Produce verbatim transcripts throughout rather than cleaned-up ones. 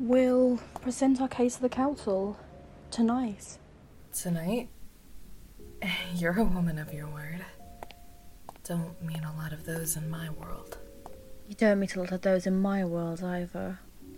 We'll present our case to the council tonight. Tonight? You're a woman of your word. Don't meet a lot of those in my world. You don't meet a lot of those in my world either.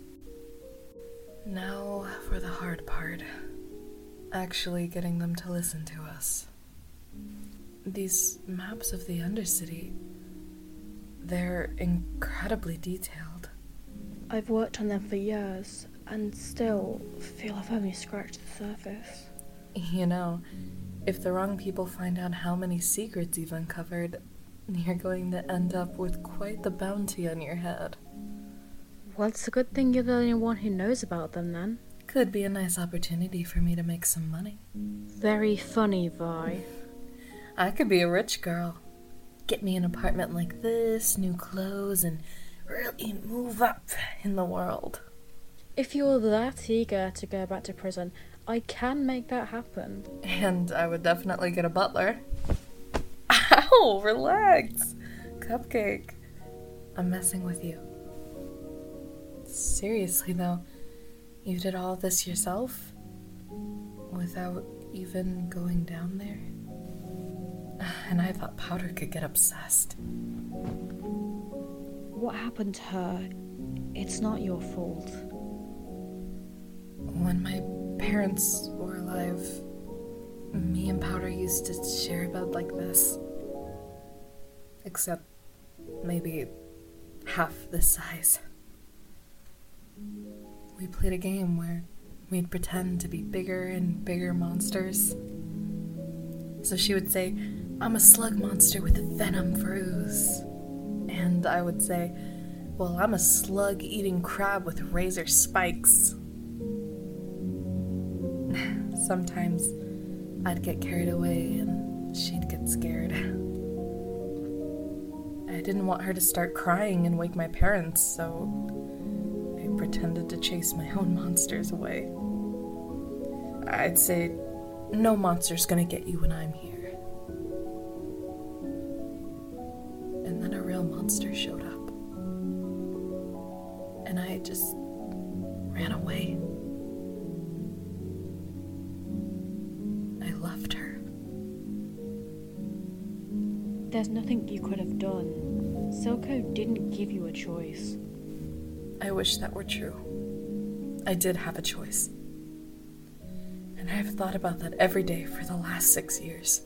Now for the hard part. Actually getting them to listen to us. These maps of the Undercity, they're incredibly detailed. I've worked on them for years, and still feel I've only scratched the surface. You know, if the wrong people find out how many secrets you've uncovered, you're going to end up with quite the bounty on your head. Well, it's a good thing you're the only one who knows about them, then. Could be a nice opportunity for me to make some money. Very funny, Vi. I could be a rich girl. Get me an apartment like this, new clothes, and really move up in the world. If you're that eager to go back to prison, I can make that happen. And I would definitely get a butler. Ow, relax. Cupcake. I'm messing with you. Seriously though, you did all this yourself? Without even going down there? And I thought Powder could get obsessed. What happened to her? It's not your fault. When my parents were alive, me and Powder used to share a bed like this. Except maybe half this size. We played a game where we'd pretend to be bigger and bigger monsters. So she would say, I'm a slug monster with venom for ooze. And I would say, well, I'm a slug-eating crab with razor spikes. Sometimes I'd get carried away and she'd get scared. I didn't want her to start crying and wake my parents, so I pretended to chase my own monsters away. I'd say, no monster's gonna get you when I'm here. And then a real monster showed up. And I just ran away. I left her. There's nothing you could have done. Silco didn't give you a choice. I wish that were true. I did have a choice. And I've thought about that every day for the last six years.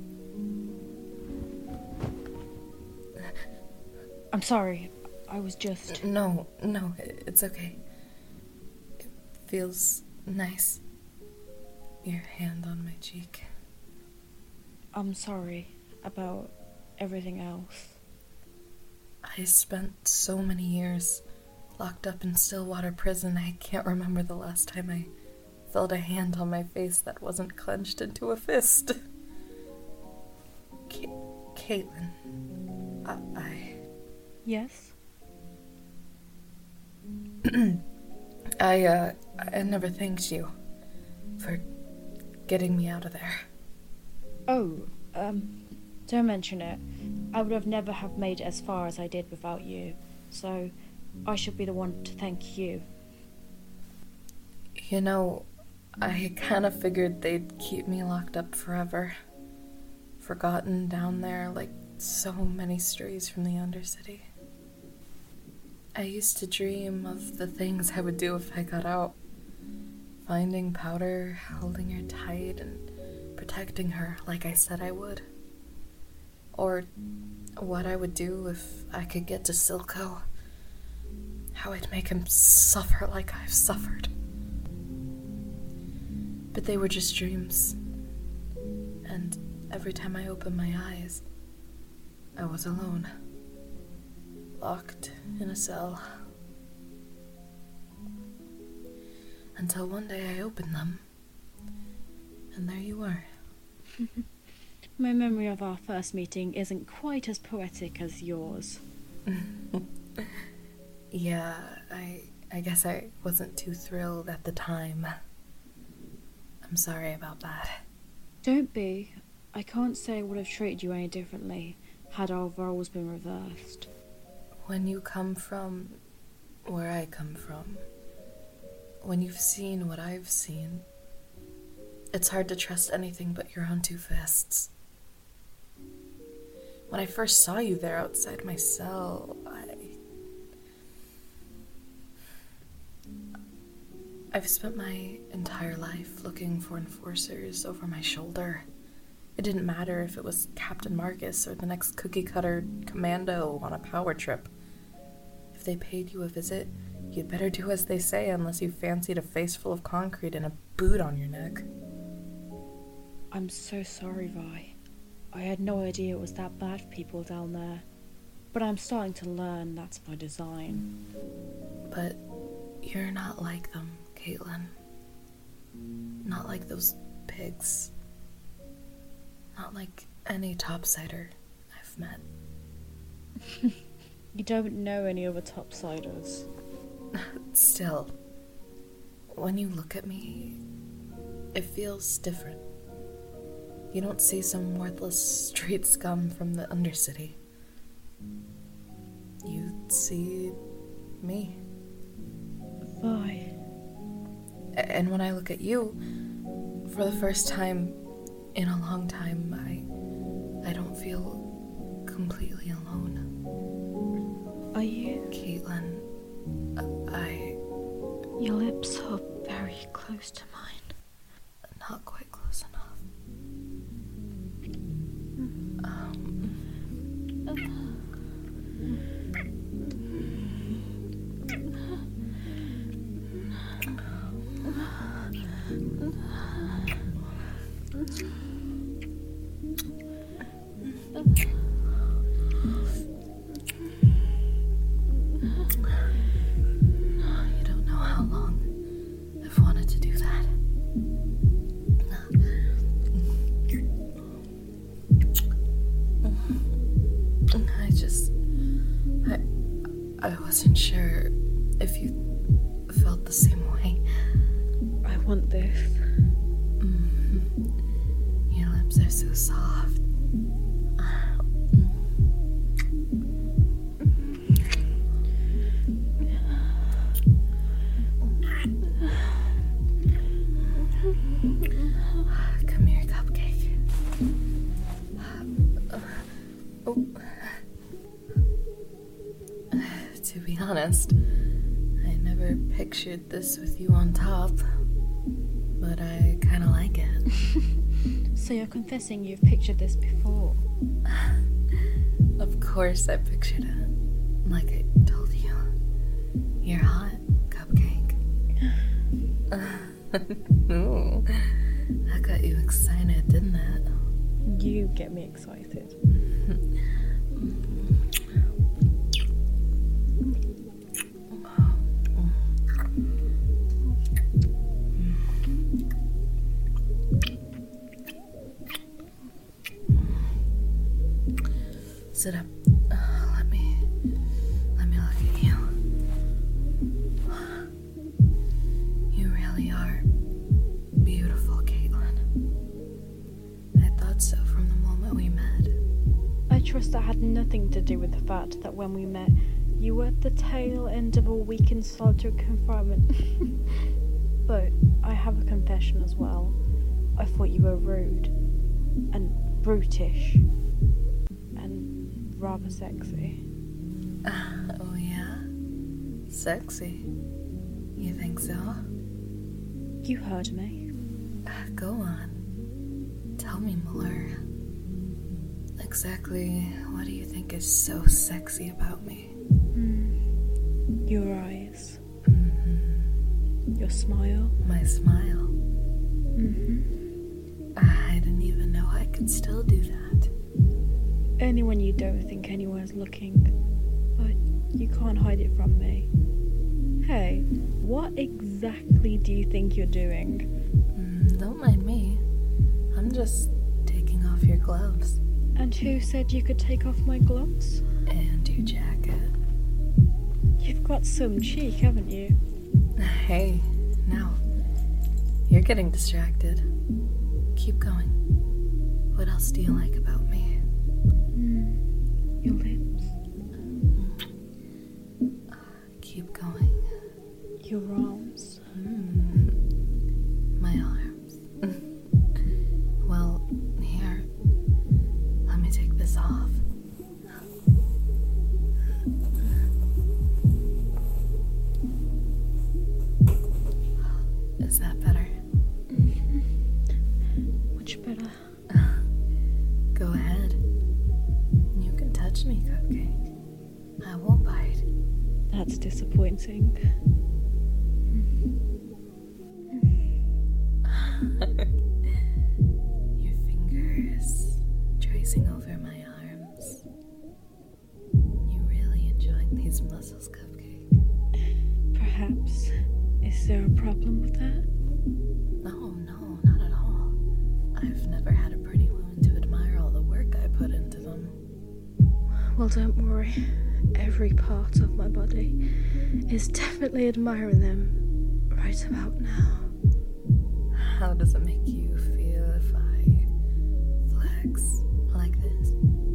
I'm sorry. I was just... No, no, it's okay. It feels nice. Your hand on my cheek. I'm sorry about everything else. I spent so many years locked up in Stillwater Prison, I can't remember the last time I felt a hand on my face that wasn't clenched into a fist. Ca- Caitlin, I... I... Yes? I, uh, I never thanked you for getting me out of there. Oh, um, don't mention it. I would have never have made it as far as I did without you, so I should be the one to thank you. You know, I kind of figured they'd keep me locked up forever. Forgotten down there like so many strays from the Undercity. I used to dream of the things I would do if I got out. Finding Powder, holding her tight, and protecting her like I said I would. Or what I would do if I could get to Silco. How I'd make him suffer like I've suffered. But they were just dreams. And every time I opened my eyes, I was alone. Locked in a cell. Until one day I opened them, and there you were. My memory of our first meeting isn't quite as poetic as yours. Yeah, I I guess I wasn't too thrilled at the time. I'm sorry about that. Don't be. I can't say I would have treated you any differently had our roles been reversed. When you come from where I come from, when you've seen what I've seen, it's hard to trust anything but your own two fists. When I first saw you there outside my cell, I... I've spent my entire life looking for enforcers over my shoulder. It didn't matter if it was Captain Marcus or the next cookie-cutter commando on a power trip. If they paid you a visit, you'd better do as they say unless you fancied a face full of concrete and a boot on your neck. I'm so sorry, Vi. I had no idea it was that bad for people down there. But I'm starting to learn that's my design. But you're not like them, Caitlin. Not like those pigs. Not like any topsider I've met. You don't know any other topsiders. Still, when you look at me, it feels different. You don't see some worthless street scum from the Undercity. You see me. Vi. And when I look at you, for the first time in a long time, I I don't feel completely alone. Are you? Caitlin, I... Your lips are very close to mine. Not quite close enough. You don't know how long I've wanted to do that. I just... I... I wasn't sure if you felt the same way. I want this. Mm-hmm. Your lips are so soft. Come here, cupcake. Oh. To be honest, I never pictured this with you on top, but I kind of like it. So you're confessing you've pictured this before? Of course I pictured it. Like I told you. You're hot, cupcake. Ooh, that got you excited, didn't it? You get me excited. Sit up. Uh, let me... Let me look at you. You really are beautiful, Caitlin. I thought so from the moment we met. I trust that had nothing to do with the fact that when we met, you were at the tail end of a week in solitary confinement. But I have a confession as well. I thought you were rude and brutish and rather sexy. Uh, oh yeah? Sexy? You think so? You heard me. Uh, go on. Tell me more. Exactly what do you think is so sexy about me? Mm. Your eyes. Mm-hmm. Your smile. My smile. Mm-hmm. I didn't even know I could still do that. Only when you don't think anyone's looking. But you can't hide it from me. Hey, what exactly do you think you're doing? Mm, don't mind me. I'm just taking off your gloves. And who said you could take off my gloves? And your jacket. You've got some cheek, haven't you? Hey, now. You're getting distracted. Keep going. What else do you like about me? Mm, your lips. Keep going. Your arms. Mm. That's disappointing. Your fingers tracing over my arms. You really enjoying these muscles, Cupcake? Perhaps. Is there a problem with that? No, no, not at all. I've never had a pretty woman to admire all the work I put into them. Well, don't worry. Every part of my body is definitely admiring them right about now. How does it make you feel if I flex like this?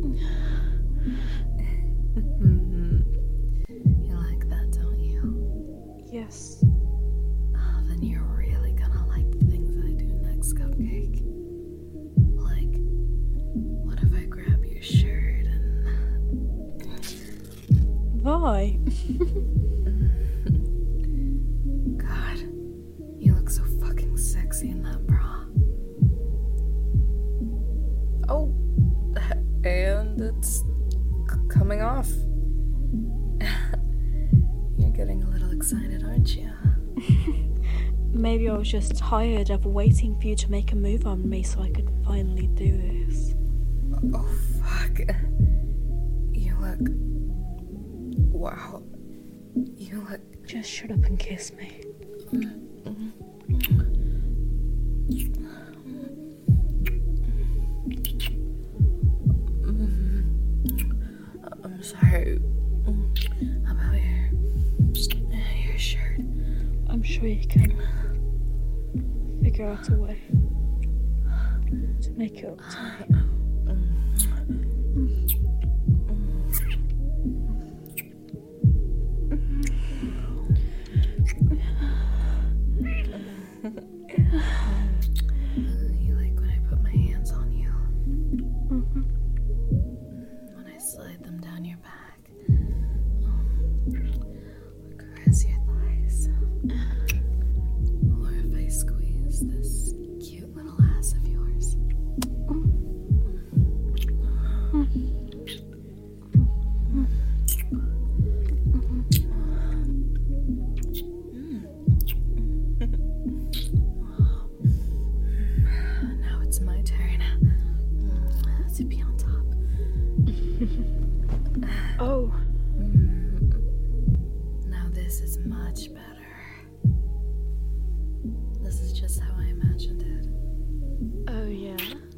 You like that, don't you? Yes. Oh, then you're really gonna like the things I do next, Cupcake. Like, what if I grab your shirt and... Why? God, you look so fucking sexy in that bra. Oh, and it's c- coming off. You're getting a little excited, aren't you? Maybe I was just tired of waiting for you to make a move on me so I could finally do this. Oh, fuck. You look... Wow. You look... Just shut up and kiss me. I'm sorry. How about your... your shirt? I'm sure you can figure out a way to make it up to me. You like when I put my hands on you? Mm-hmm. When I slide them down your back. Or caress your thighs. Or if I squeeze this cute little ass of yours. Now it's my turn to be on top. Oh, Now this is much better. This is just how I imagined it. oh yeah.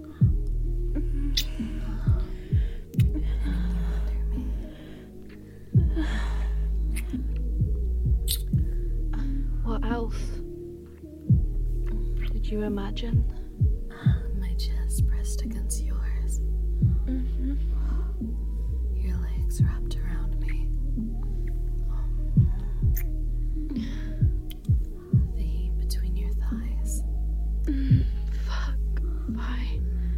What else did you imagine? My chest pressed against yours. Mm-hmm. Your legs wrapped around me. The heat between your thighs. Fuck. Why?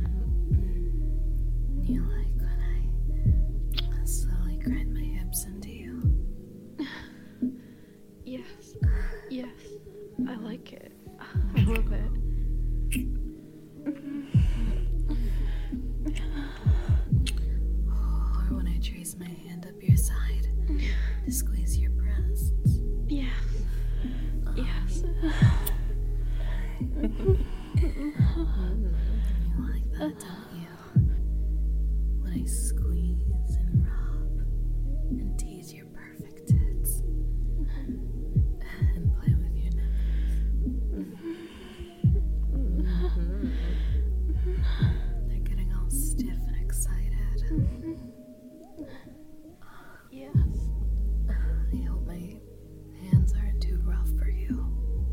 You like when I slowly grind my hips into you. Yes. Yes. I like it. I love it. Or when I trace my hand up your side to squeeze your breasts. Yes. Yes. You like that, don't you? When I squeeze and rub and tease your perfect tits and play with your nipples. They're getting all stiff and excited. Yes. I hope my hands aren't too rough for you.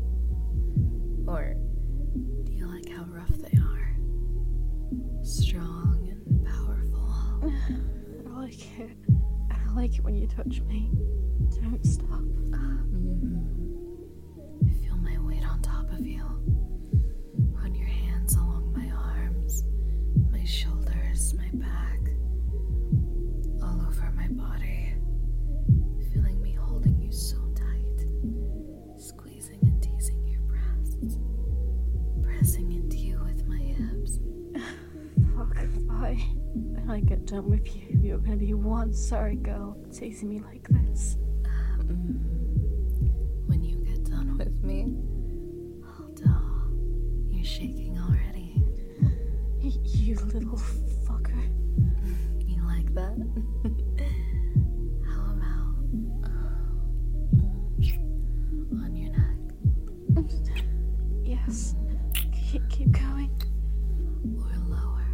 Or do you like how rough they are? Strong and powerful. I like it. I like it when you touch me. Don't stop. Mm-hmm. I feel my weight on top of you. Run your hands along my arms, my shoulders, my back, all over my body. Feeling me holding you so tight, squeezing and teasing your breasts, pressing into you with my hips. Fuck. Bye. When I get done with you, you're gonna be one sorry girl teasing me like this. Yes. Keep, keep going. Or lower.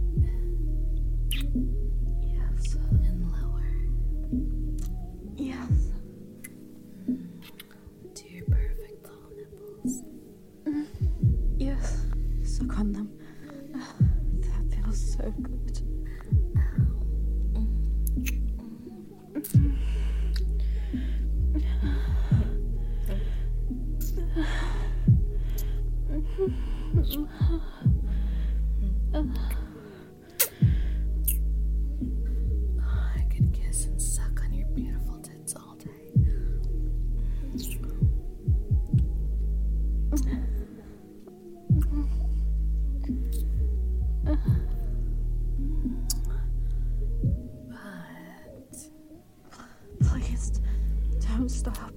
Yes. And lower. Yes. To your perfect little nipples. Yes. Suck on them. That feels so good. I could kiss and suck on your beautiful tits all day. But Please, don't stop.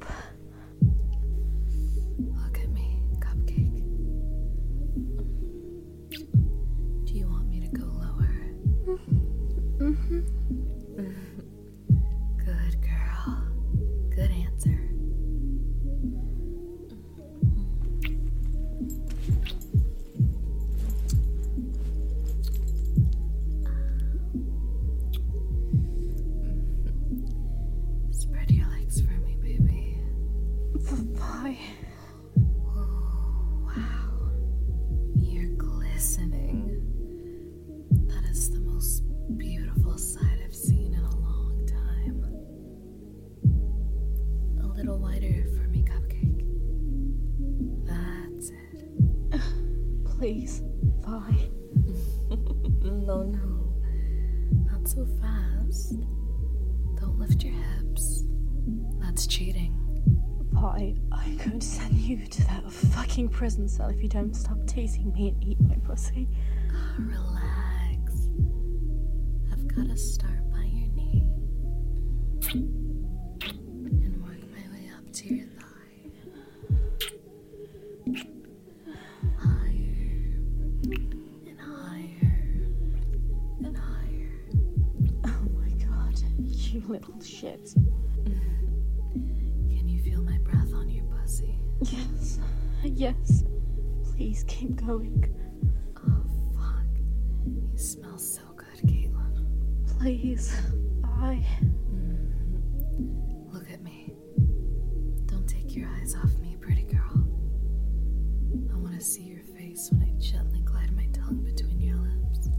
look at me, Cupcake. Do you want me to go lower? Mm-hmm. Good girl. Good answer. Spread your legs for me, baby. Bye. Oh, wow. You're glistening. That is the most beautiful sight I've seen in a long time. A little wider for me, Cupcake. That's it. Please. Bye. No, no. Not so fast. Don't lift your hips. That's cheating. Bye. I'm going to send you to that fucking prison cell if you don't stop teasing me and eat my pussy. Relax. I've got to start by your knee and work my way up to your thigh. Higher and higher and higher. Oh my god. You little shit. Can you feel my breath on your pussy? Yes. Yes. Please keep going. Oh, fuck. You smell so good, Caitlin. Please. Bye. Mm. Look at me. Don't take your eyes off me, pretty girl. I want to see your face when I gently glide my tongue between your lips.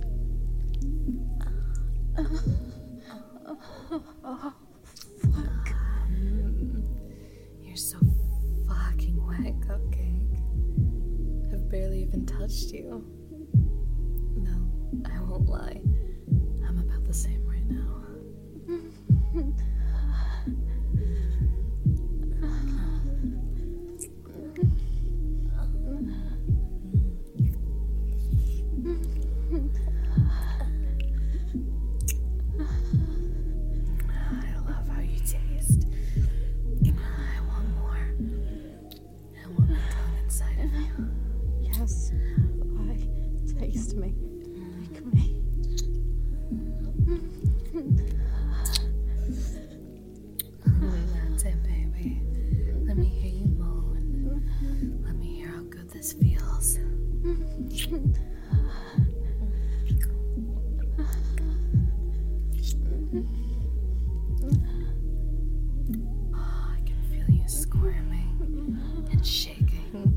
Oh, fuck. Mm. You're so fucking wet, Cupcake. I've barely even touched you. No, I won't lie. I'm about the same right now. I love how you taste. I want more. I want my tongue inside of you. Yes. Bye. Taste me. Like me. That's it, baby. Let me hear you moan. Let me hear how good this feels. Oh, I can feel you squirming and shaking.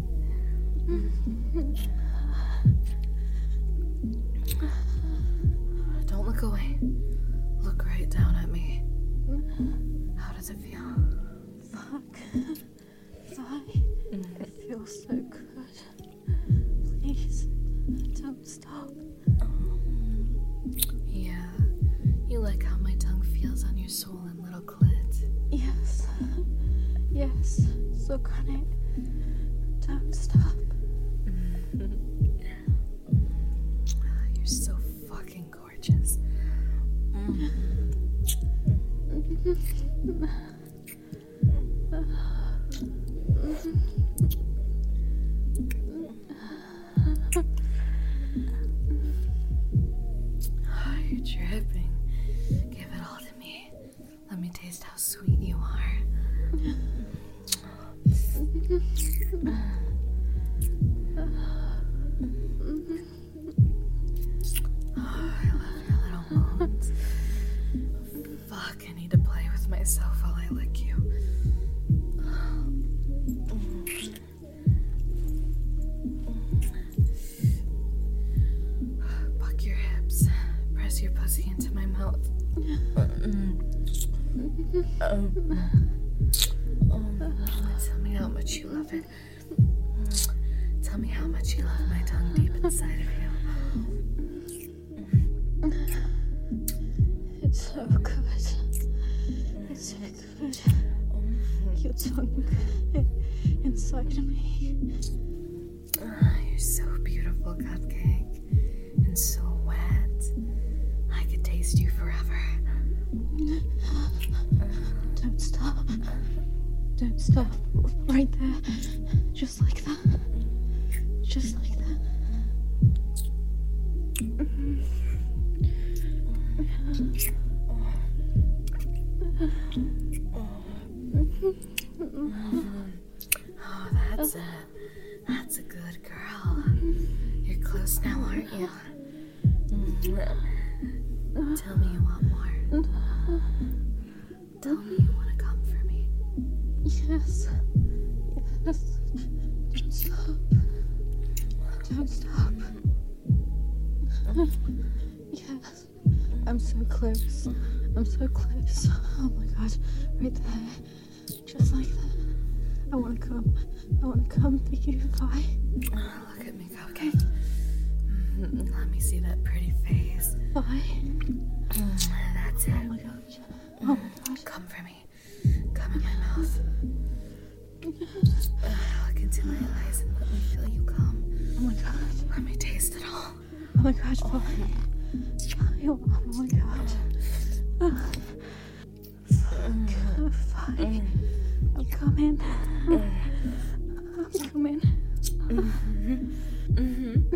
Don't look away. Look right down at me. How does it feel? Fuck. Bye. It feels so good. Please. Don't stop. Yeah, you like how my tongue feels on your swollen little clit. Yes. Yes. Suck on it. Don't stop. You're so fucking gorgeous. Mm. Oh, you're dripping. Give it all to me. Let me taste how sweet you are. Um, oh, tell me how much you love it. Tell me how much you love my tongue deep inside of you. It's so good. It's so good. Your tongue inside of me. Oh, you're so beautiful, Cupcake. And so wet. I could taste you forever. Don't stop. Don't stop. Right there. Just like that. Just like that. Oh, that's it. That's a good girl. You're close now, aren't you? Tell me you want more. Tell me you want to come for me. Yes. Yes. Don't stop. Don't stop. Yes. I'm so close. I'm so close. Oh my god. Right there. Just like that. I wanna come. I wanna come for you, Vi. Oh, look at me, Cupcake. Let me see that pretty face. Vi. That's it. Oh my god. Oh my god. Come for me. Come in my mouth. Uh, look into my eyes and let me feel you come. Oh my god. Let me taste it all. Oh my god, Vi. Vi. Oh my god. Oh. Fuck. Vi. I'm coming. I'm coming. Mm-hmm. Mm-hmm.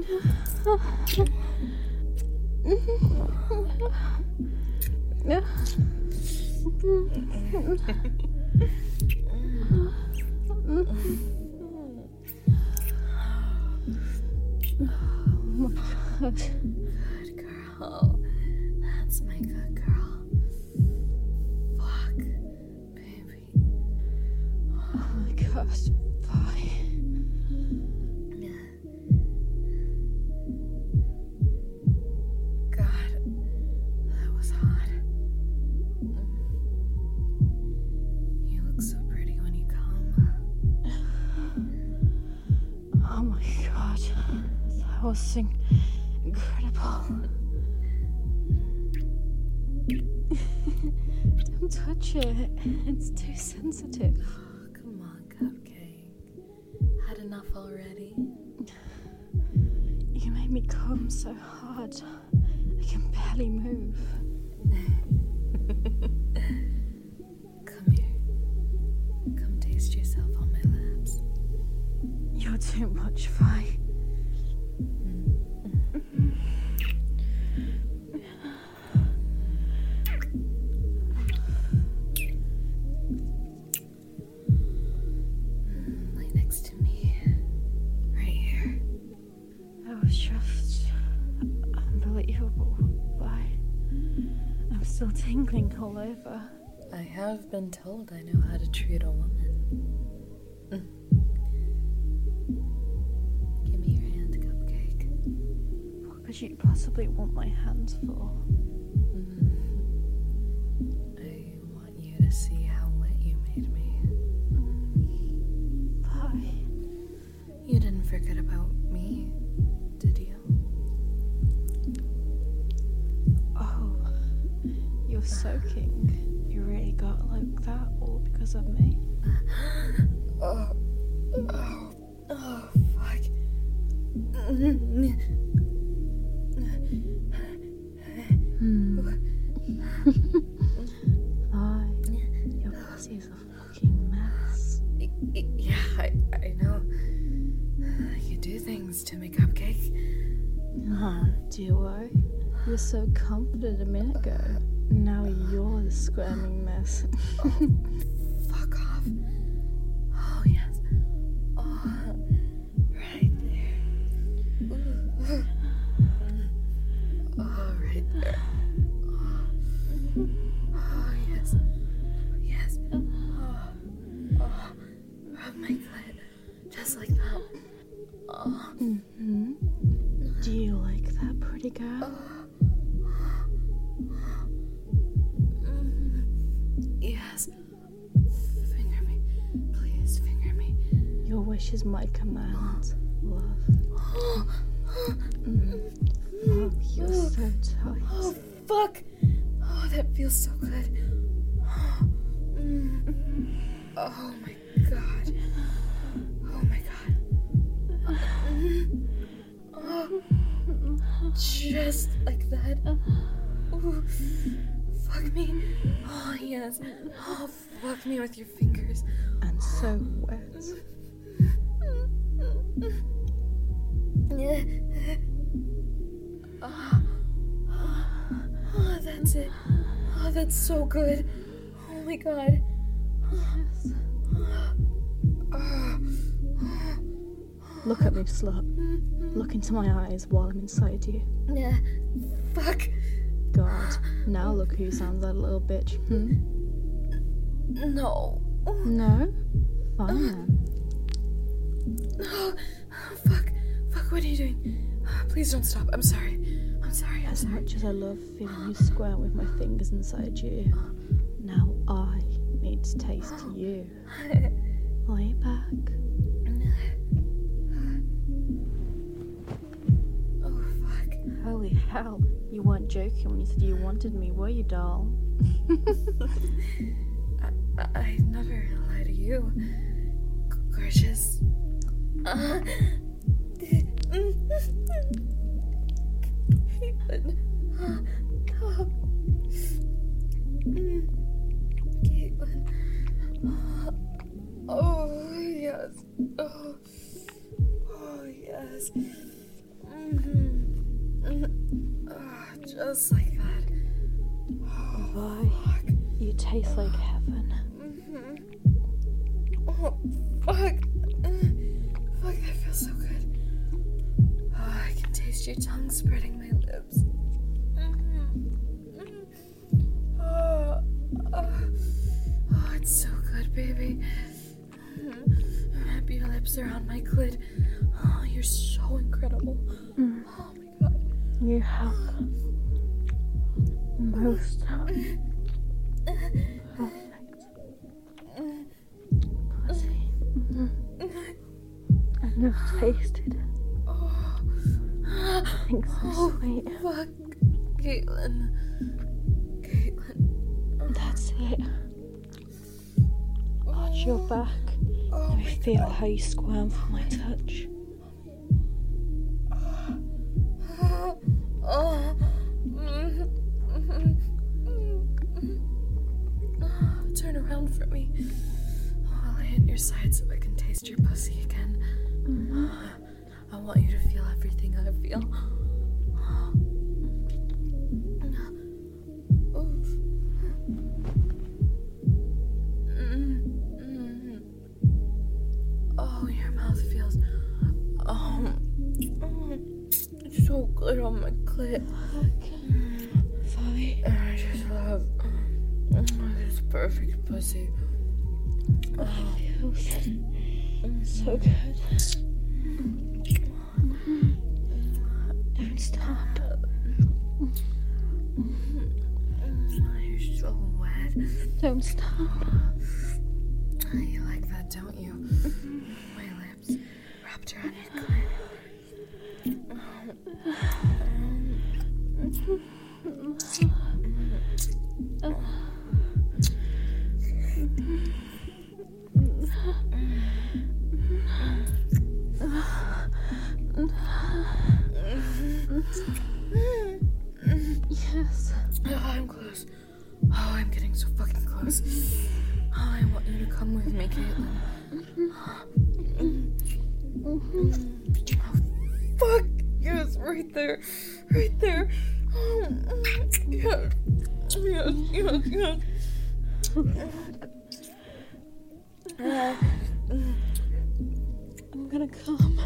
Oh my god. Good girl. That's my good girl. Fuck, baby. Oh my god. Vi. God, that was hot. You look so pretty when you come. Oh my god. That was incredible. Don't touch it. It's too sensitive. Oh, come on, Cupcake. Had enough already? You made me come so hard. I can barely move. Come here. Come taste yourself on my lips. You're too much, Vi. Lay next to me. Right here. That was just unbelievable, Vi. I'm still tingling all over. I have been told I know how to treat a woman. Mm. Give me your hand, Cupcake. What could you possibly want my hands for? Mm. I want you to see how wet you made me. Vi. You didn't forget about me, did you? Oh, you're soaking. You really got like that all because of me? Oh, oh, oh, fuck. Hmm. Vi, your pussy's a fucking mess. Yeah, I, I know. You do things to me, Cupcake. Oh, do I? You were so confident a minute ago. Now you're the squirming mess. Oh, fuck off. Oh, yes. Oh, right there. Ooh. Oh, right there. Oh, oh yes. Yes. Oh, oh. Rub my clit. Just like that. Oh. Mm-hmm. Do you like that, pretty girl? Oh. Mm. Yes. Wish is my command, love. Mm. Love, you're so tight. Oh, fuck! Oh, that feels so good. Mm. Oh my god. Oh my god. Oh, just like that. Ooh. Fuck me. Oh, yes. Oh, fuck me with your fingers. And so wet. Oh, oh, that's it. Oh, that's so good. Oh my god. Yes. Look at me, slut. Look into my eyes while I'm inside you. Yeah. Fuck. God, now look who sounds like a little bitch. Hmm? No. No? Fine then. Oh, fuck. Fuck, what are you doing? Please don't stop. I'm sorry. I'm sorry. I'm As sorry. much as I love feeling you squirt with my fingers inside you, now I need to taste you. Lay back. Oh, fuck. Holy hell, you weren't joking when you said you wanted me, were you, doll? I, I never lie to you. G- gorgeous. Uh, Caitlin. Oh. Caitlin. Oh, yes. Oh, oh yes. Mm-hmm. Mm-hmm. Oh, just like that. Oh, Boy, fuck. you taste like heaven. Mm-hmm. Oh, fuck. Fuck, that feels so good. Oh, I can taste your tongue spreading my lips. Mm-hmm. Mm-hmm. Oh, oh, oh, it's so good, baby. Mm-hmm. Wrap your lips around my clit. Oh, you're so incredible. Mm. Oh my god. You have most perfect pussy I've never tasted. Oh, Think so oh sweet. fuck. Caitlin. Caitlin. That's it. Arch your back. Oh Let me my feel god. how you squirm for my touch. Oh. Mm-hmm. Mm-hmm. Mm-hmm. Turn around for me. I'll lay at your side so I can taste your pussy again. Mm-hmm. I want you to feel everything I feel. Oof. Mm-hmm. Oh, your mouth feels. Oh. It's so good on my clit. Fine. And I just love this perfect pussy. Oh. Feels so good. Don't stop. You're so wet. Don't stop. You like that, don't you? My lips wrapped around your clit. Yes. Oh, I'm close. Oh, I'm getting so fucking close. Oh, I want you to come with me, Caitlin. Oh, fuck! Yes, right there. Right there. Oh, yes. Yes, yes, yes. Uh, I'm gonna come.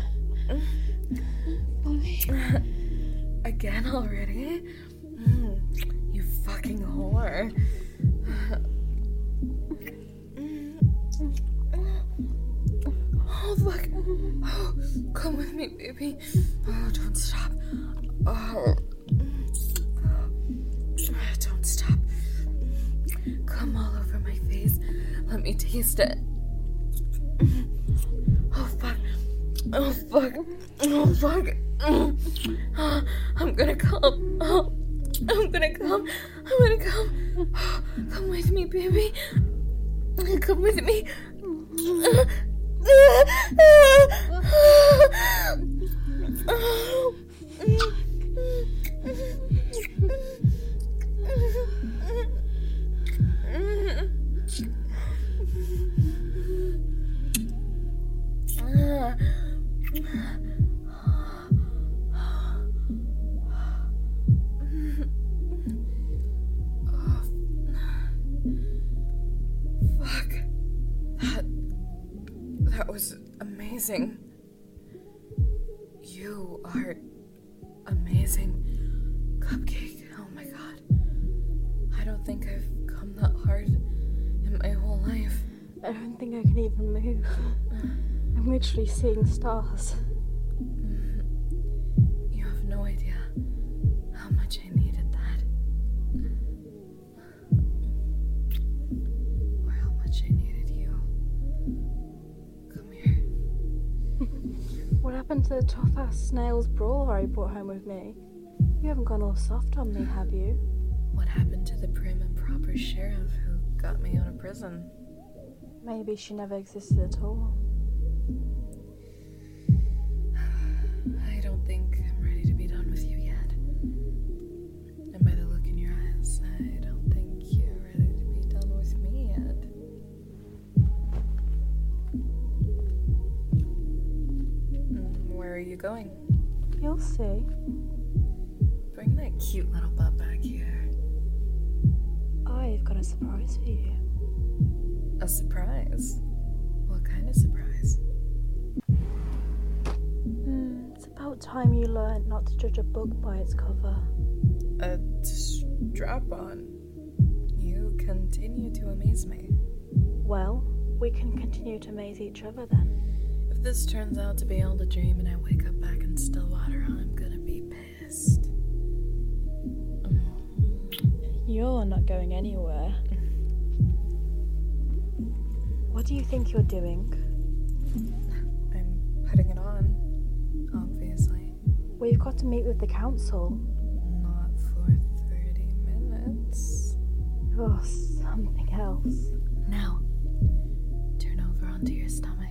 Bye. Again already? Mm, you fucking whore. Oh, fuck. Oh, come with me, baby. Oh, don't stop. Oh. Don't stop. Come all over my face. Let me taste it. Oh, fuck. Oh fuck. Oh fuck. I'm gonna come. Oh, I'm gonna come. I'm gonna come. Come with me, baby. Come with me. Fuck. That that was amazing. You are amazing. Cupcake, oh my god. I don't think I've come that hard in my whole life. I don't think I can even move. I'm literally seeing stars. You have no idea how much I needed that. Or how much I needed you. Come here. What happened to the tough-ass snails brawler I brought home with me? You haven't gone all soft on me, have you? What happened to the prim and proper sheriff who got me out of prison? Maybe she never existed at all. I don't think I'm ready to be done with you yet. And by the look in your eyes, I don't think you're ready to be done with me yet. Mm, where are you going? You'll see. Bring that cute little butt back here. I've got a surprise for you. A surprise? What kind of surprise? Hmm, it's about time you learned not to judge a book by its cover. A strap-on. You continue to amaze me. Well, we can continue to amaze each other then. If this turns out to be all a dream and I wake up back in Stillwater, I'm gonna be pissed. You're not going anywhere. What do you think you're doing? I'm putting it on, obviously. We've got to meet with the council. Not for thirty minutes. Oh, something else. Now, turn over onto your stomach.